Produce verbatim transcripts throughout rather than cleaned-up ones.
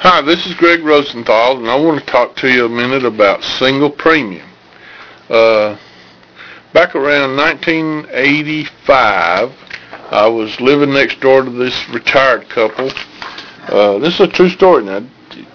Hi, this is Greg Rosenthal, and I want to talk to you a minute about single premium. Uh, back around nineteen eighty-five, I was living next door to this retired couple. Uh, this is a true story now.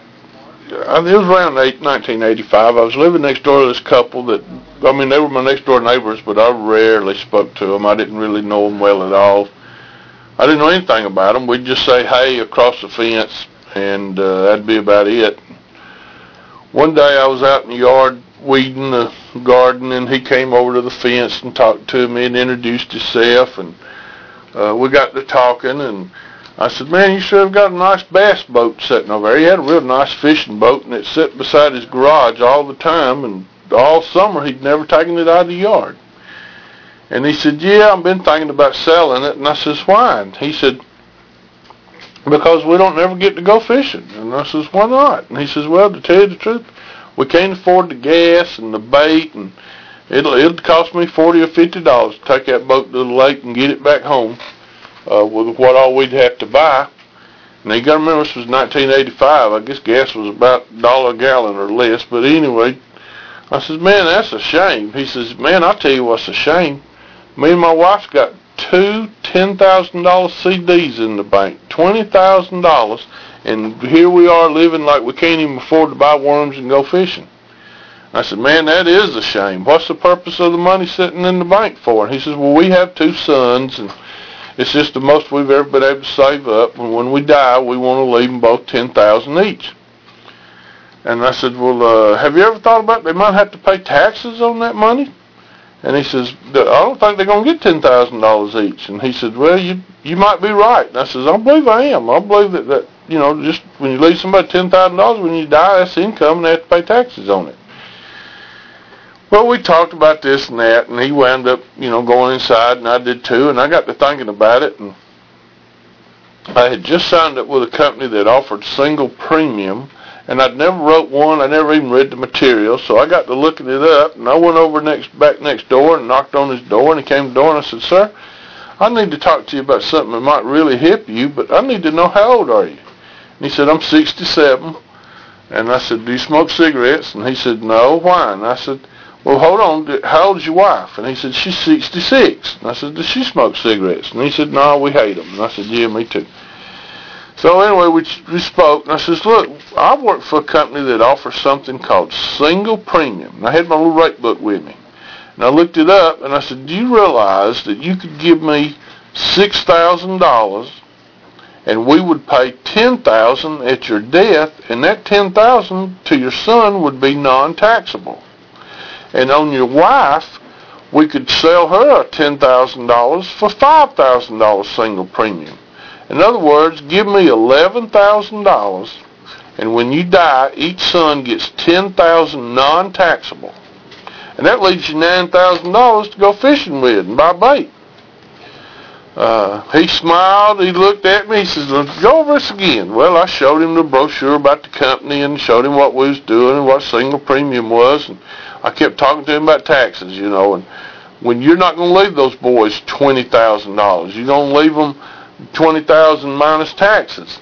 It was around nineteen eighty-five. I was living next door to this couple that, I mean, they were my next door neighbors, but I rarely spoke to them. I didn't really know them well at all. I didn't know anything about them. We'd just say hey across the fence, and uh, that'd be about it. One day I was out in the yard weeding the garden, and he came over to the fence and talked to me and introduced himself, and uh, we got to talking, and I said, man, you sure have got a nice bass boat sitting over there. He had a real nice fishing boat, and it sat beside his garage all the time, and all summer he'd never taken it out of the yard. And he said, yeah, I've been thinking about selling it. And I says, why? And he said, because we don't ever get to go fishing. And I says, why not? And he says, well, to tell you the truth, we can't afford the gas and the bait, and it'll it'll cost me forty or fifty dollars to take that boat to the lake and get it back home uh, with what all we'd have to buy. Now you got to remember, this was nineteen eighty-five. I guess gas was about a dollar a gallon or less. But anyway, I says, man, that's a shame. He says, man, I'll tell you what's a shame. Me and my wife's got two ten thousand dollar C Ds in the bank, twenty thousand dollars, and here we are living like we can't even afford to buy worms and go fishing. I said, man, that is a shame. What's the purpose of the money sitting in the bank for? And he says, well, we have two sons, and it's just the most we've ever been able to save up, and when we die, we want to leave them both ten thousand dollars each. And I said, well, uh, have you ever thought about they might have to pay taxes on that money? And he says, I don't think they're going to get ten thousand dollars each. And he said, well, you you might be right. And I says, I believe I am. I believe that, that you know, just when you leave somebody ten thousand dollars, when you die, that's income, and they have to pay taxes on it. Well, we talked about this and that, and he wound up, you know, going inside, and I did too, and I got to thinking about it, and I had just signed up with a company that offered single premium, and I'd never wrote one. I never even read the material, so I got to looking it up, and I went over next back next door and knocked on his door, and he came to the door, and I said, sir, I need to talk to you about something that might really help you, but I need to know how old are you? And he said, I'm sixty-seven. And I said, do you smoke cigarettes? And he said, no. Why? And I said, well, hold on, how old is your wife? And he said, she's sixty-six. And I said, does she smoke cigarettes? And he said, no, we hate them. And I said, yeah, me too. So anyway, we, we spoke, and I says, look, I work for a company that offers something called single premium. And I had my little rate book with me. And I looked it up, and I said, do you realize that you could give me six thousand dollars, and we would pay ten thousand dollars at your death, and that ten thousand dollars to your son would be non-taxable. And on your wife, we could sell her ten thousand dollars for five thousand dollars single premium. In other words, give me eleven thousand dollars, and when you die, each son gets ten thousand dollars non-taxable. And that leaves you nine thousand dollars to go fishing with and buy bait. Uh, he smiled, he looked at me, he says, go over this again. Well, I showed him the brochure about the company and showed him what we was doing and what single premium was. And I kept talking to him about taxes, you know. And when you're not going to leave those boys twenty thousand dollars, you're going to leave them twenty thousand dollars minus taxes.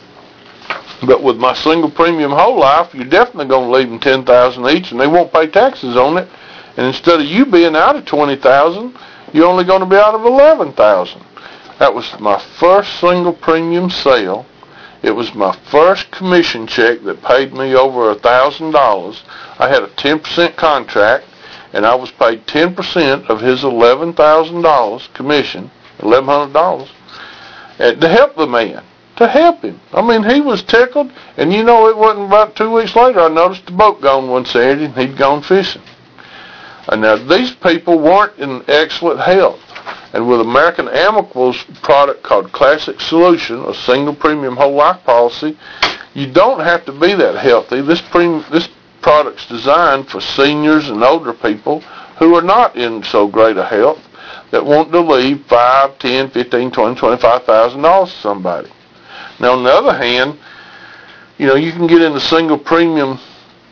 But with my single premium whole life, you're definitely going to leave them ten thousand dollars each, and they won't pay taxes on it. And instead of you being out of twenty thousand dollars, you're only going to be out of eleven thousand dollars. That was my first single premium sale. It was my first commission check that paid me over one thousand dollars. I had a ten percent contract, and I was paid ten percent of his eleven thousand dollars commission, eleven hundred dollars, to help the man, to help him. I mean, he was tickled, and you know, it wasn't about two weeks later, I noticed the boat gone one Saturday, and he'd gone fishing. And now, these people weren't in excellent health. And with American Amicable's product called Classic Solution, a single premium whole life policy, you don't have to be that healthy. This pre- this product's designed for seniors and older people who are not in so great a health, that want to leave five, ten, fifteen, twenty, twenty-five thousand dollars to somebody. Now, on the other hand, you know, you can get into single premium.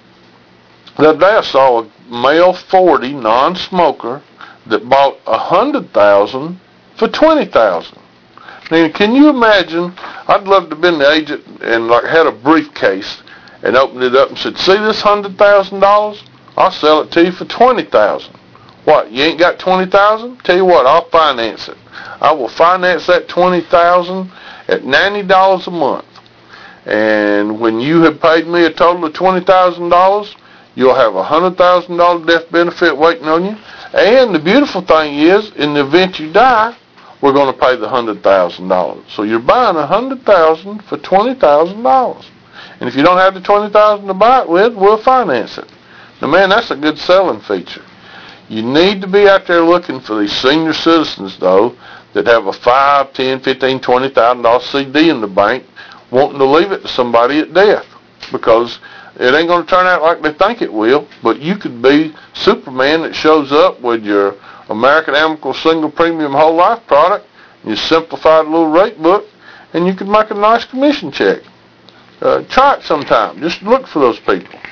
The other day I saw a male forty non-smoker that bought a hundred thousand for twenty thousand. Now, can you imagine? I'd love to have been the agent and like had a briefcase and opened it up and said, "See this hundred thousand dollars? I'll sell it to you for twenty thousand. What? You ain't got twenty thousand? Tell you what, I'll finance it. I will finance that twenty thousand at ninety dollars a month. And when you have paid me a total of twenty thousand dollars, you'll have a hundred thousand dollar death benefit waiting on you. And the beautiful thing is, in the event you die, we're going to pay the hundred thousand dollars. So you're buying a hundred thousand for twenty thousand dollars. And if you don't have the twenty thousand to buy it with, we'll finance it." Now, man, that's a good selling feature. You need to be out there looking for these senior citizens, though, that have a five, ten, fifteen, twenty thousand dollar C D in the bank, wanting to leave it to somebody at death, because it ain't going to turn out like they think it will. But you could be Superman that shows up with your American Amicable Single Premium Whole Life product, you simplified little rate book, and you could make a nice commission check. Uh, try it sometime. Just look for those people.